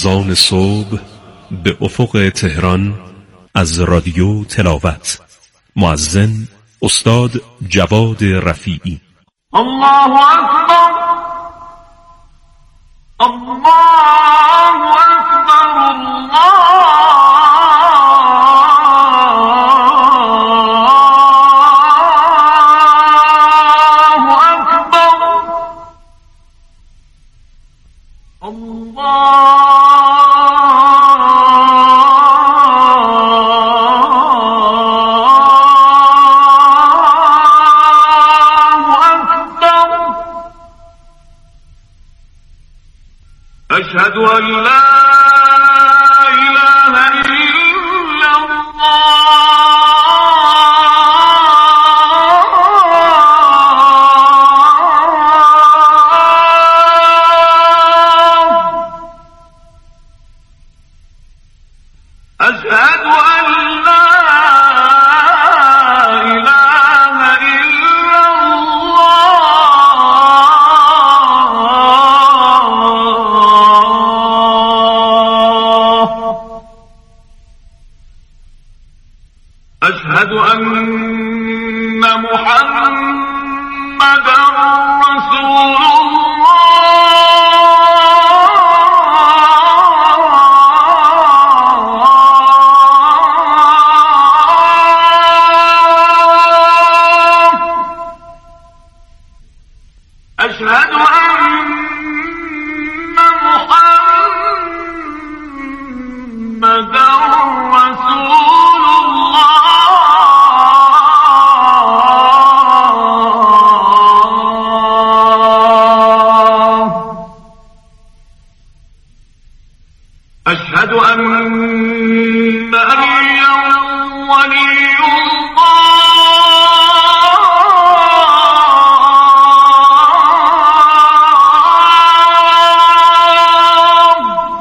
اذان صبح به افق تهران از رادیو تلاوت. مؤذن استاد جواد رفیعی. الله اکبر، الله اکبر، الله أشهد أن لا إله إلا الله، أشهد أن لا إله إلا الله، أشهد أن محمدا رسول الله، أشهد أن محمدا رسول الله، أشهد أن عليا ولي الله،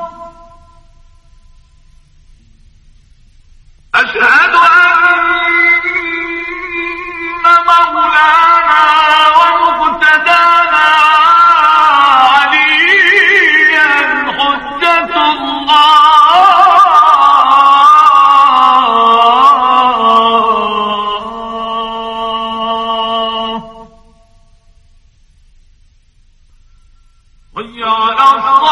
أشهد أن مولانا ومقتدانا عليا حجة الله. حي على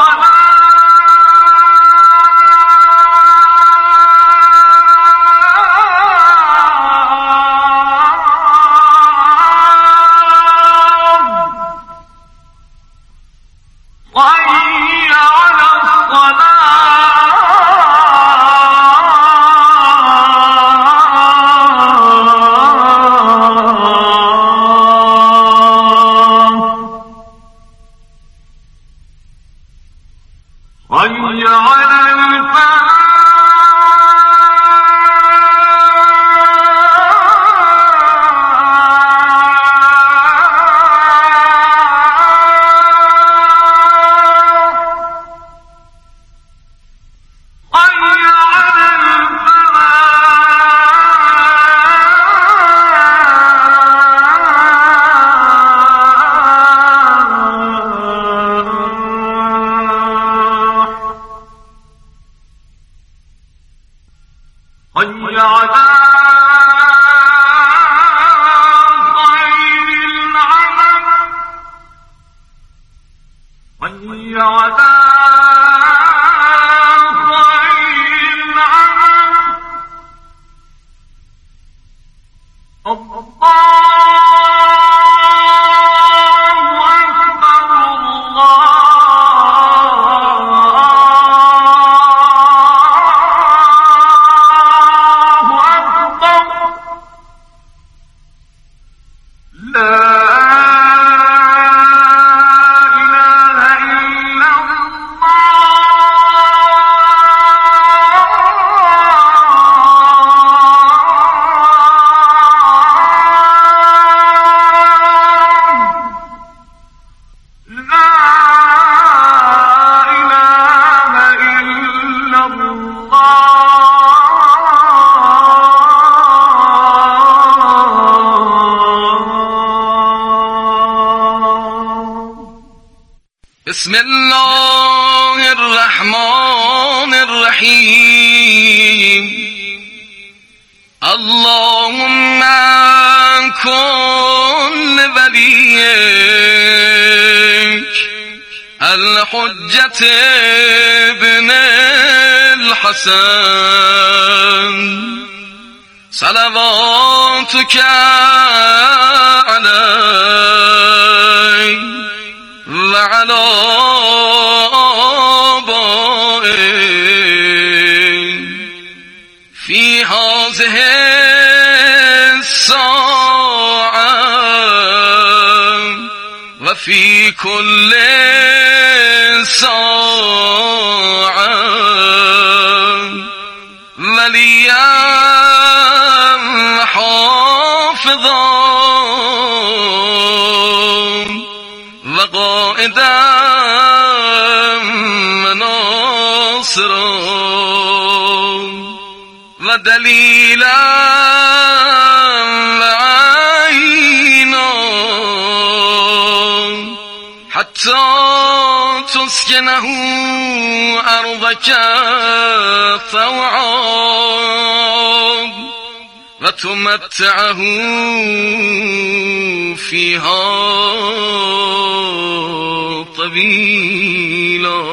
حي على الفلاح، حي على خير العمل، حي على خير العمل، الله أكبر، الله أكبر. بسم الله الرحمن الرحیم اللهم کن لولیک الحجة ابن الحسن صلواتك علیه وعلى آبائه في هذه الساعة وفي كل ساعة وليا حافظا وقائدا وناصرا ودليلا وعينا حتى تسكنه أرضك طوعا وتمتعه فيها طويلا.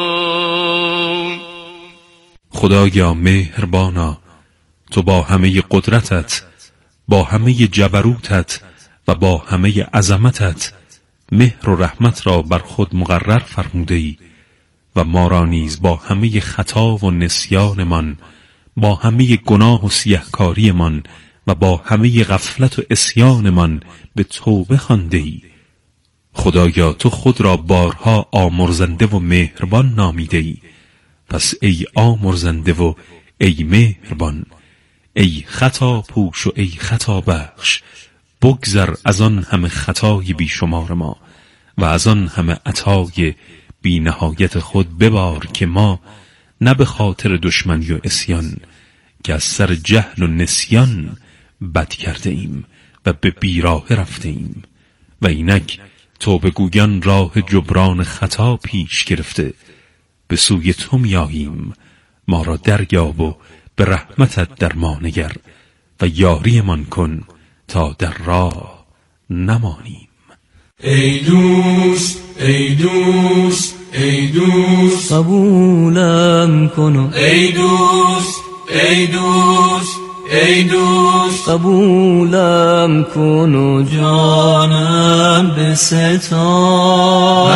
خدایا مهربانا، تو با همه قدرتت، با همه جبروتت و با همه عظمتت مهر و رحمت را بر خود مقرر فرموده ای و ما را نیز با همه خطا و نسیانمان، با همه گناه و سیهکاریمان و با همه غفلت و عصیانمان به توبه خوانده ای. خدایا تو خود را بارها آمرزنده و مهربان نامیده ای، پس ای آمرزنده و ای مهربان، ای خطا پوش و ای خطا بخش، بگذر از آن همه خطای بیشمار ما و از آن همه عطای بی نهایت خود ببار که ما نه به خاطر دشمنی و عصیان که از سر جهل و نسیان بد کرده ایم و به بیراه رفته ایم و اینک توبه گویان راه جبران خطا پیش گرفته به سوی تو میاییم. ما را دریاب و به رحمتت در ما نگر و یاریمان کن تا در راه نمانیم. ای دوست ای دوست ای دوست قبولم کن، ای دوست ای دوست ای دوست قبولم کن و جانم بستان،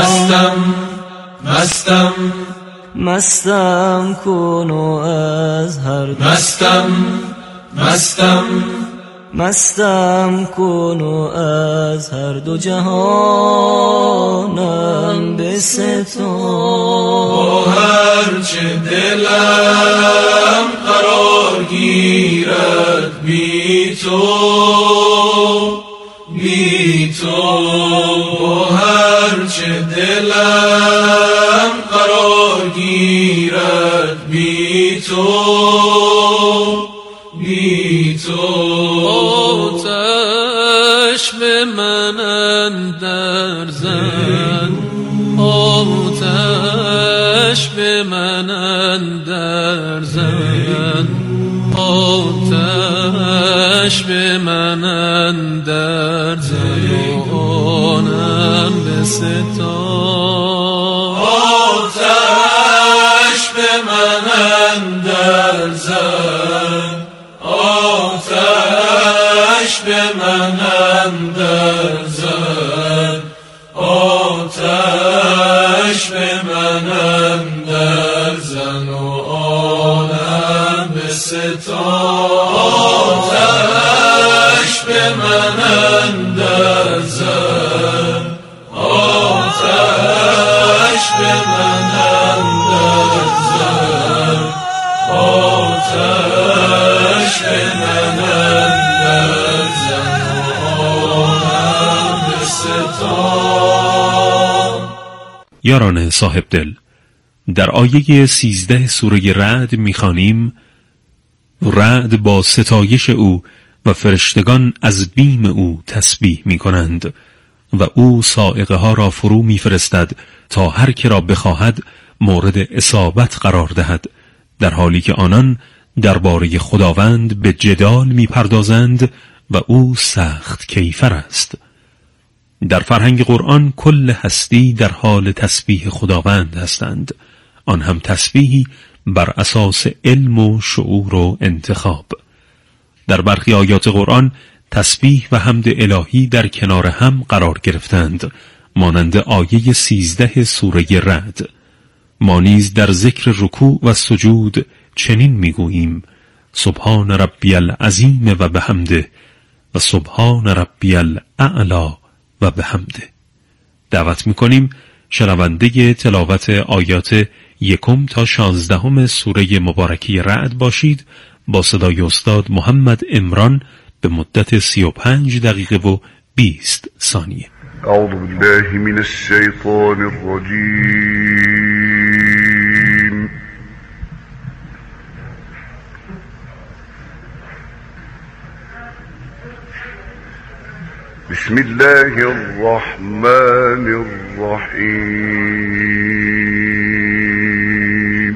مستم کن و از هر دو مستم کن و از هر دو جهانم بستان. با هر چه دلم قرار گیرد بی تو با هر چه دلم قرار گیرد بی تو آتش به من اندر زن، آتش به من اندر زن، آتش به من اندر زن و آنم بستان. آتش به من اندر زن، آتش به من اندر زن، آتش به من اندر زن و آنم بستان. آتش به من اندر زن، آتش به من اندر زن، آتش به من اندر زن و آنم بستان. یاران صاحب دل، در آیه 13 سوره رعد می‌خوانیم: رعد با ستایش او و فرشتگان از بیم او تسبیح می‌کنند، و او صاعقه ها را فرو می‌فرستد تا هر که را بخواهد مورد اصابت قرار دهد، در حالی که آنان درباره خداوند به جدال می‌پردازند و او سخت کیفر است. در فرهنگ قرآن کل هستی در حال تسبیح خداوند هستند، آن هم تسبیحی بر اساس علم و شعور و انتخاب. در برخی آیات قرآن تسبیح و حمد الهی در کنار هم قرار گرفتند، مانند آیه 13 سوره رعد. ما نیز در ذکر رکوع و سجود چنین میگوییم: سبحان ربی العظیم و بحمده و سبحان ربی الاعلی و بحمده. دعوت میکنیم شنونده تلاوت آیات 1 تا 16 سوره مبارکی رعد باشید با صدای استاد محمد عمران به مدت 35 دقیقه و 20 ثانیه. اعوذ بالله من الشیطان الرجیم. بسم الله الرحمن الرحیم.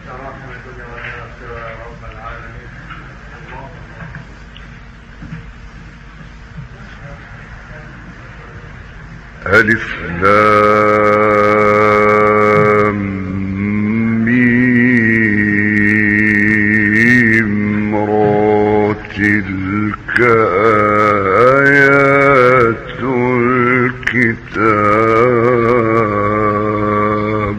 الف لام میم را تلک آیات الكتاب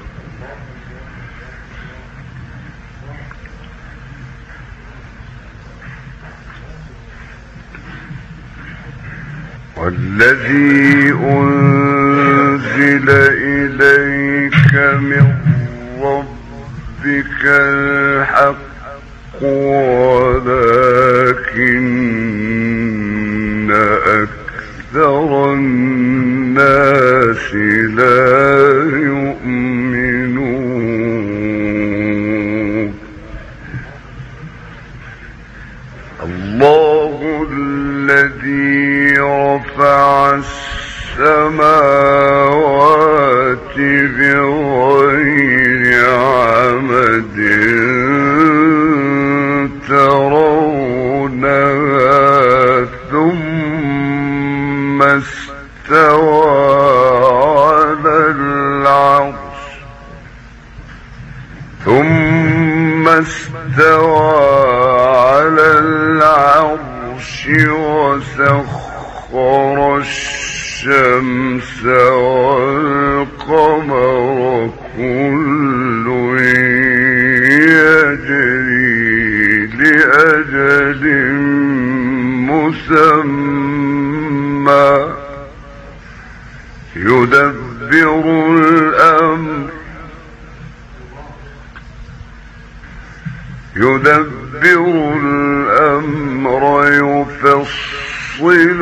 والذي أنزل إليك من ربك الحق ولكن أكثر الناس لا يؤمنون. الله الذي رفع السماوات بغير عمد ترونها ثم استوى على العرش وسخر الشمس والقمر كل يجري لأجل مسمى يدبر الأمر يفصل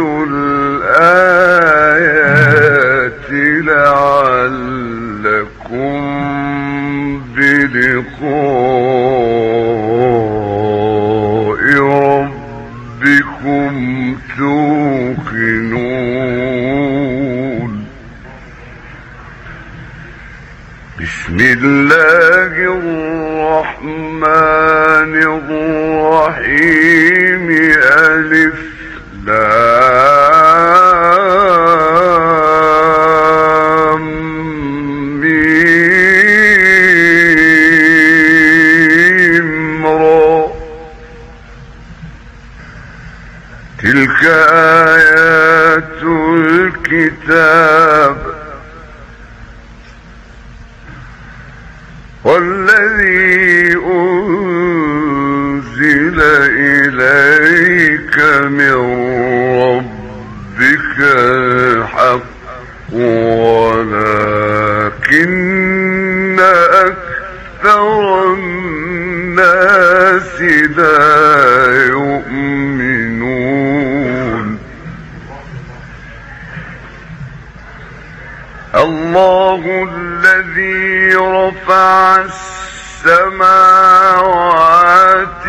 الآيات لعلكم بلقاء ربكم توقنون. بسم الله الرحمن الرحيم. ألف لام ميم را تلك آيات الكتاب والذي أنزل إليك من ربك الحق ولكن أكثر الناس لا يؤمنون. الله الذي رفع السماوات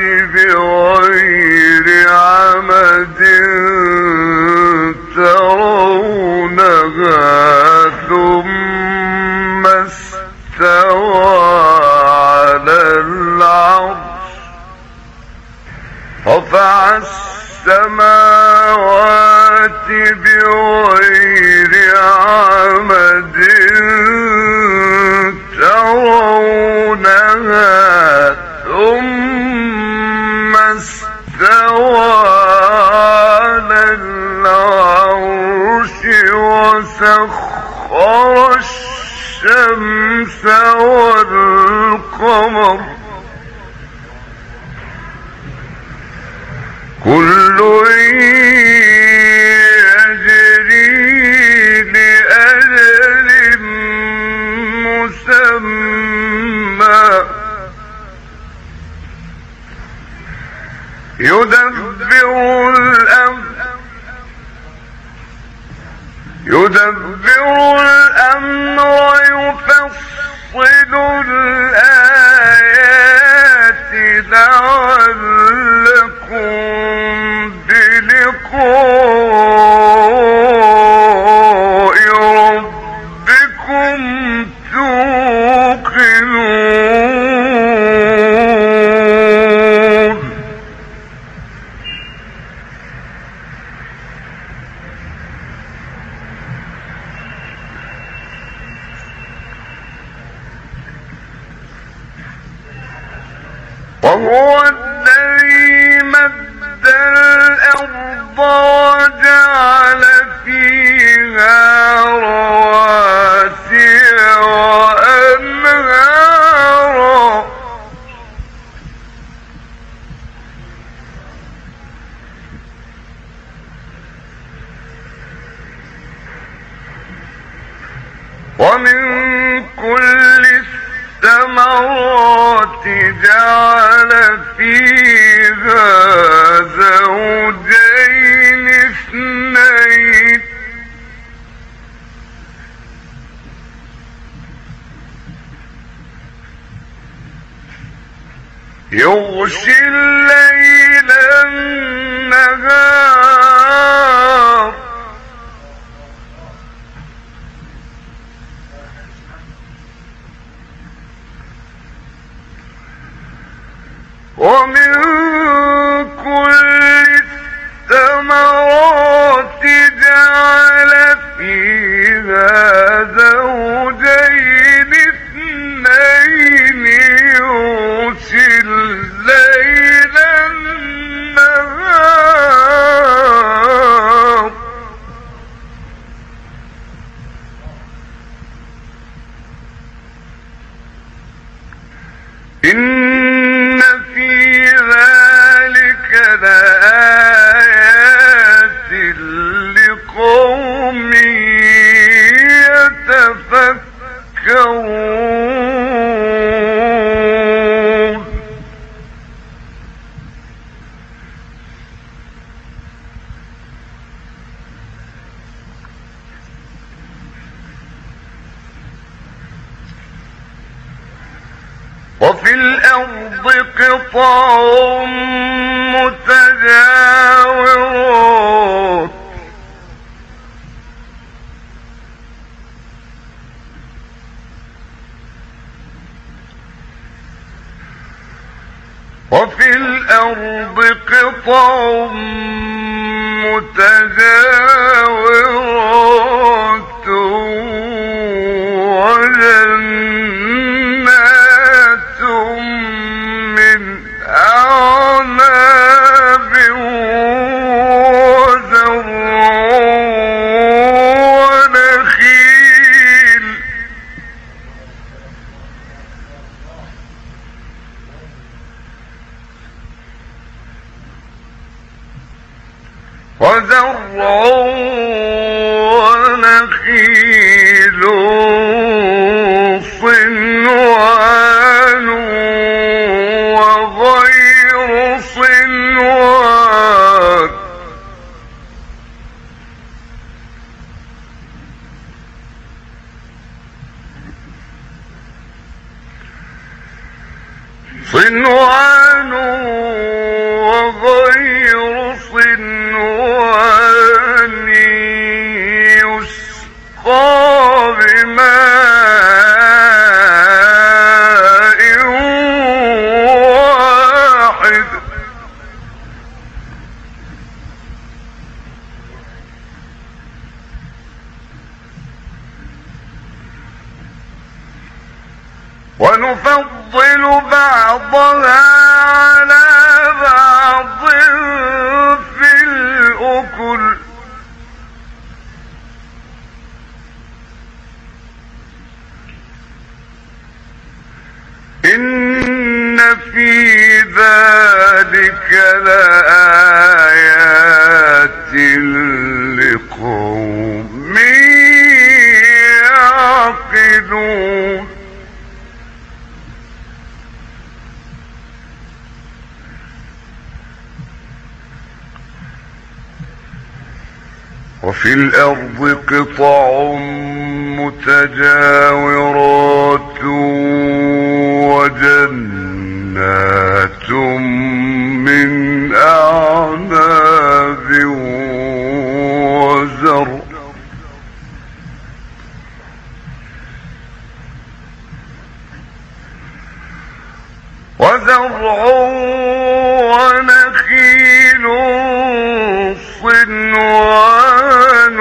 بغير عمد ترونها رفع السماوات بغير عمد ترونها ثم استوى على العرش وسخر الشمس والقمر كل يجري لأجل مسمى يدبر الأمر يفصل الآيات لعلكم بلقاء ربكم توقنون وهو الذي مد الأرض وجعل فيها رواسي وأنهارا ومن كل الثمرات جعل فيها زوجين اثنين يغشي الليل النهار ومن كل الثمرات جعل فيها زوجين اثنين يغشي الليل النهار إن في ذلك لآيات لقوم يتفكرون وفي الأرض قطع متجاورات وفي الأرض قطع متجاورات وجنات من أعناب وزرع ونخيل ونخيل صنوان وغير صنوان وغير صنوان يسقى بماء واحد ونفضل بعضها على بعض في الأكل إن في ذلك لآيات لقوم يعقلون وفي الأرض قطع متجاورات وجنات من أعناب وزرع ونخيل صنوان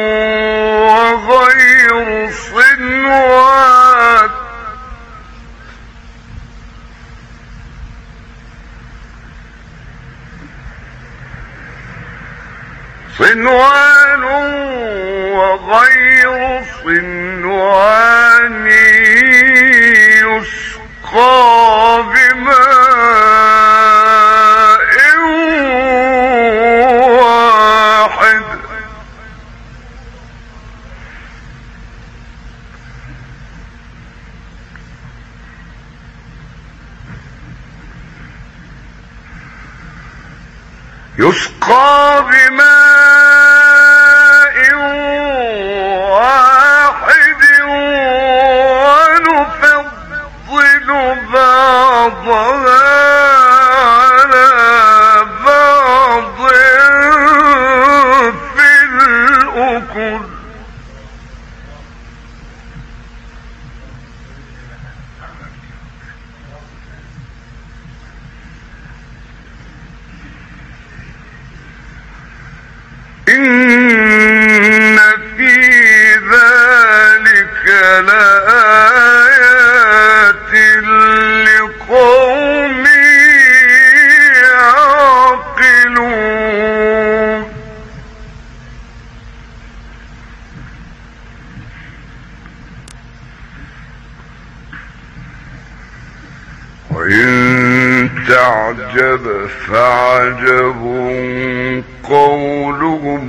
وغير صنوان وغير صنوان يسقى بماء واحد ونفضل بعضها على بعض في الأكل إن في ذلك لآيات لقوم يعقلون وإن تعجب فعجب قولهم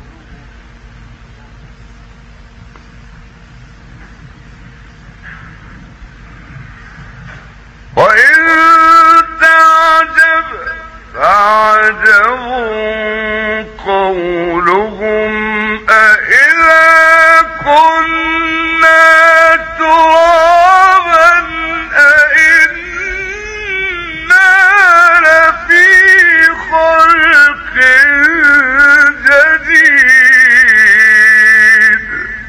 أإذا كنا ترابا أإنا لفي خلق جديد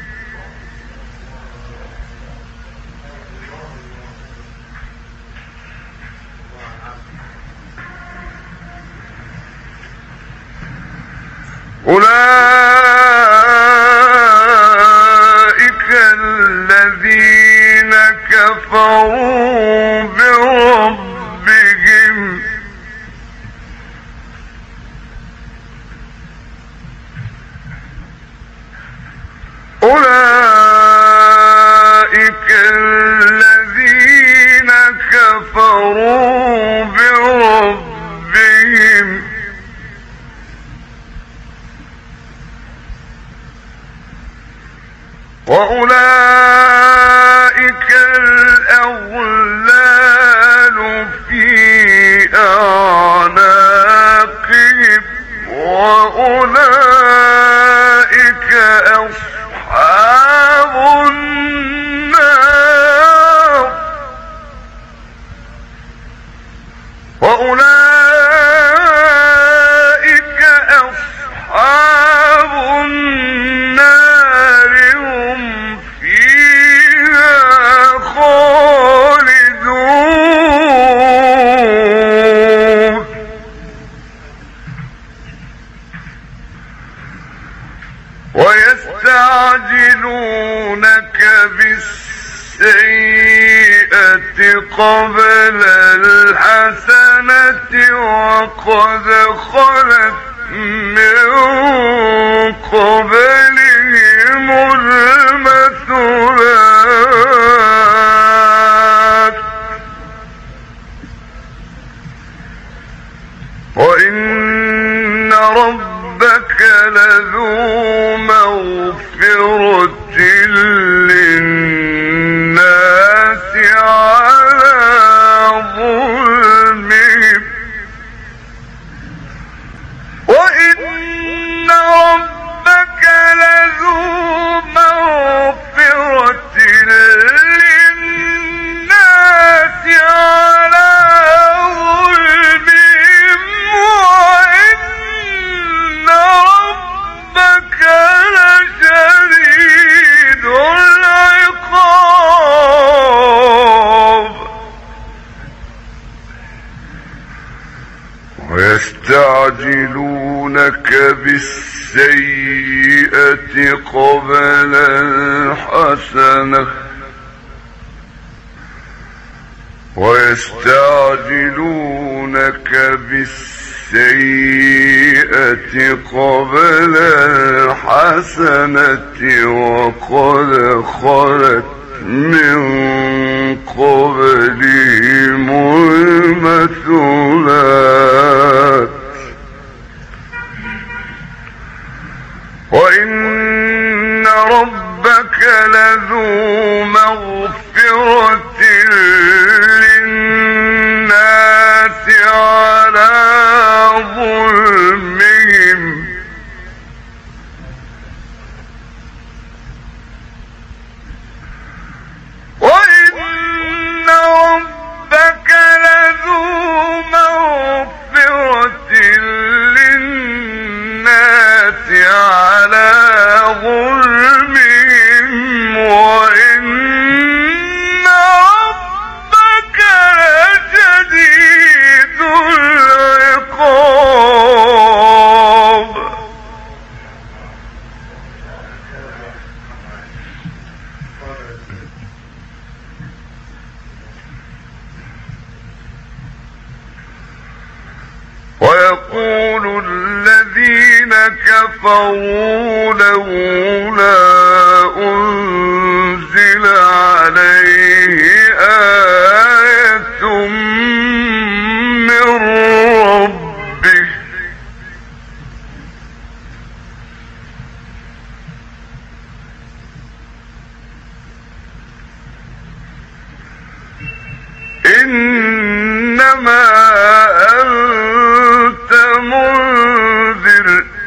أولئك الذين كفروا بربهم وأولئك الأغلال في أعناقهم وأولئك أصحاب النار هم فيها خالدون قبل الحسنة وقد خلت من قبلهم المثلات وإن ربك لذو مغفرة للناس على ظلمهم وإن ربك لذو مغفرة للناس على ظلمهم وإن ربك لشديد العقاب ويستعجلونك بالسيئة قبل الحسنة قبل الحسنة وقد خلت من قبلهم المثلات وإن ربك لذو مغفرة للناس على ظلمهم وإن ربك لذو مغفرة للناس على ظلمهم وإن ربك لشديد العقاب ويقول الذين كفروا لولا أنزل عليه آية من ربه إنما أنت منذر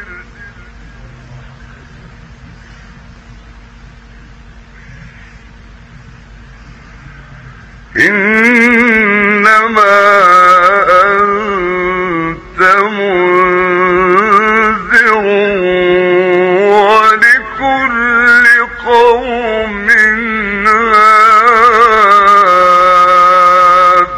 إنما أنت منذر ولكل قوم هاد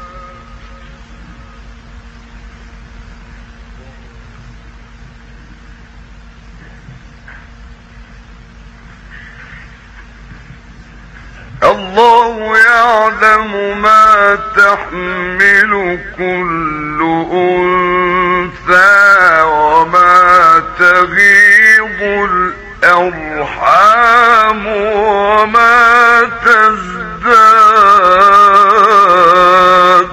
الله يعلم ما تحمل كل أنثى وما تغيض الأرحام وما تزداد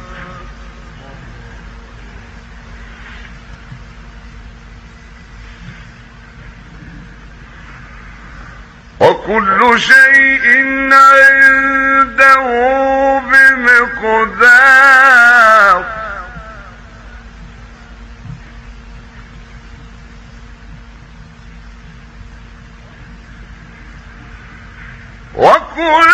وكل شيء عنده بمقدار وكل